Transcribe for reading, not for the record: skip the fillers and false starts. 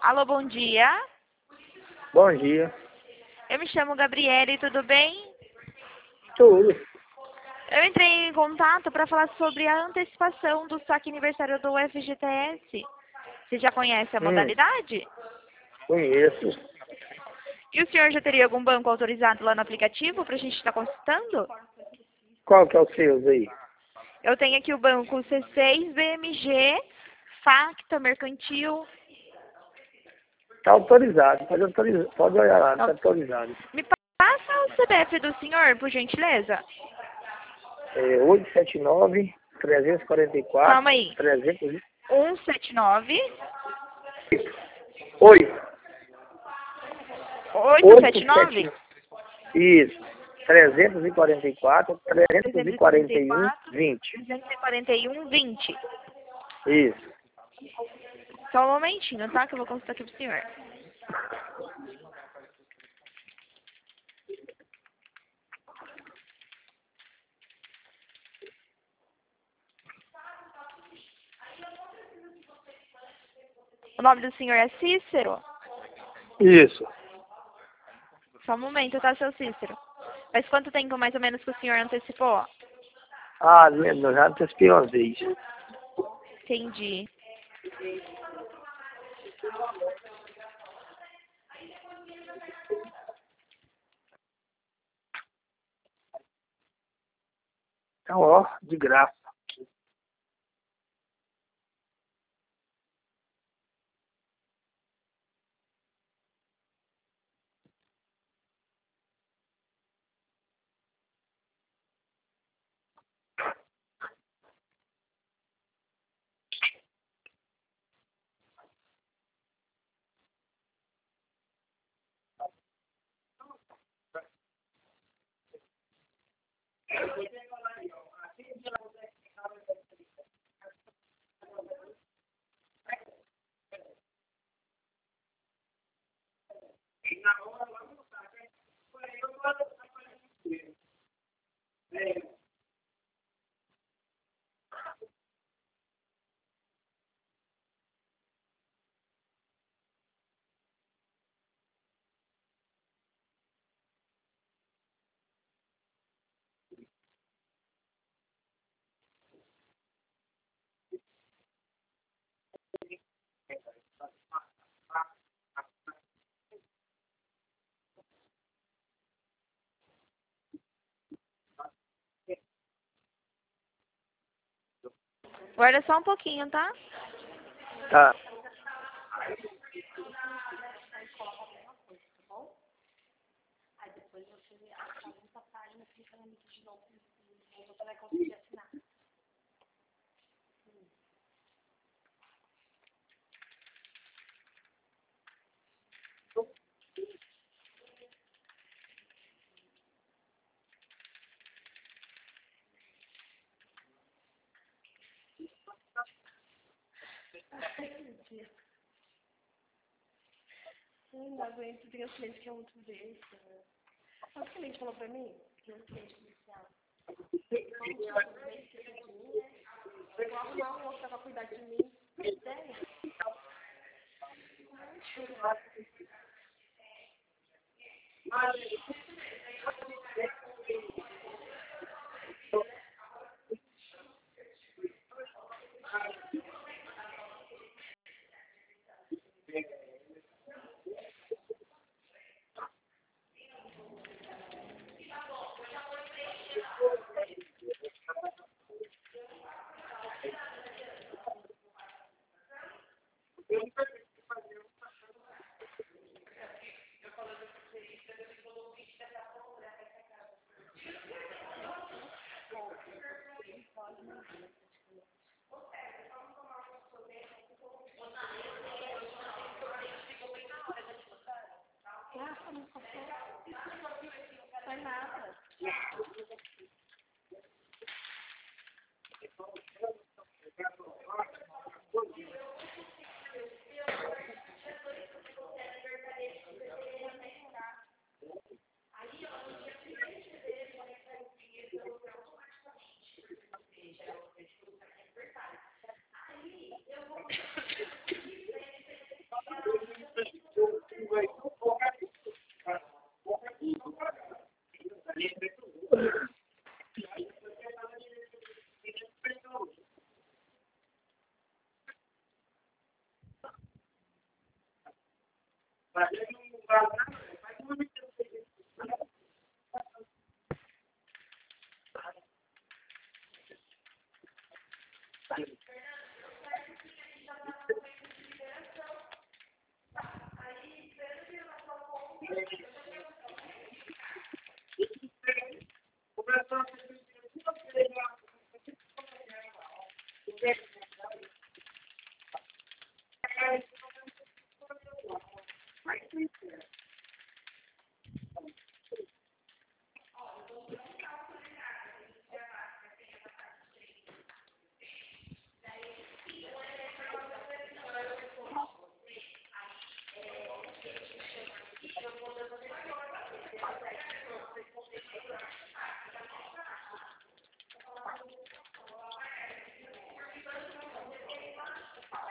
Alô, bom dia. Bom dia. Eu me chamo Gabriele, tudo bem? Tudo. Eu entrei em contato para falar sobre a antecipação do saque aniversário do FGTS. Você já conhece a modalidade? Conheço. E o senhor já teria algum banco autorizado lá no aplicativo para a gente estar consultando? Qual que é o seu aí? Eu tenho aqui o banco C6, BMG, Facta, Mercantil. Está autorizado. Pode olhar lá, está autorizado. Me passa o CPF do senhor, por gentileza? É 879 344 Calma aí. 300. 179 Oi. 879 Isso. 344 341 20. 341 20. Isso. Só um momentinho, tá? Que eu vou consultar aqui pro senhor. O nome do senhor é Cícero? Isso. Só um momento, tá, seu Cícero? Faz quanto tempo mais ou menos que o senhor antecipou? Ah, eu já antecipei uma vez. Entendi. Então, ó, de graça. Guarda só um pouquinho, tá? Tá. Não aguento, tem um cliente que é muito besta. Sabe o que o cliente falou pra mim? Tem um cliente policial. Eu vou arrumar um outro pra cuidar de mim. Sério? Ah, não passou. Não foi nada. Valeu.